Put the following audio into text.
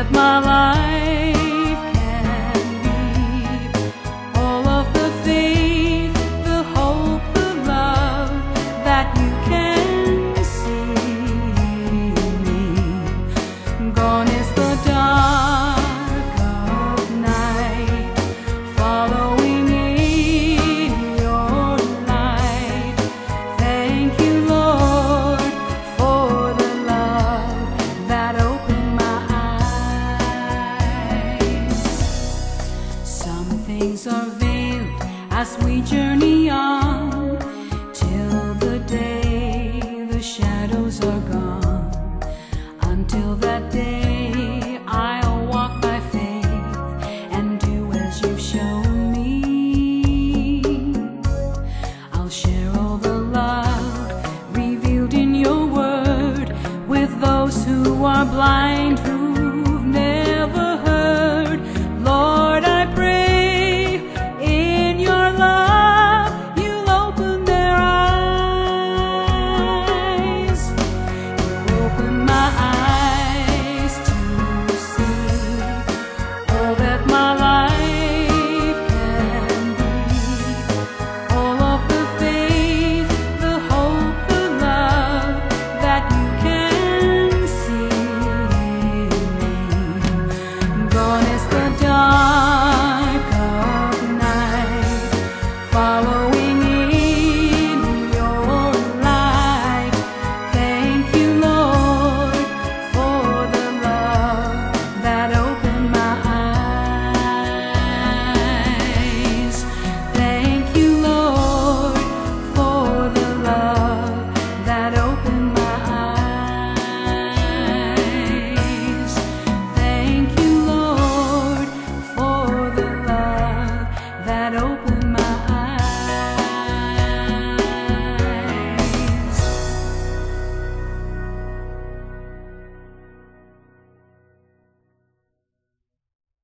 that my life can be. All of the faith, the hope, the love that you can see in me. Gone is the dark of night, following in your light. Thank you, Lord, for the love that opened my eyes. Some things are veiled as we journey on.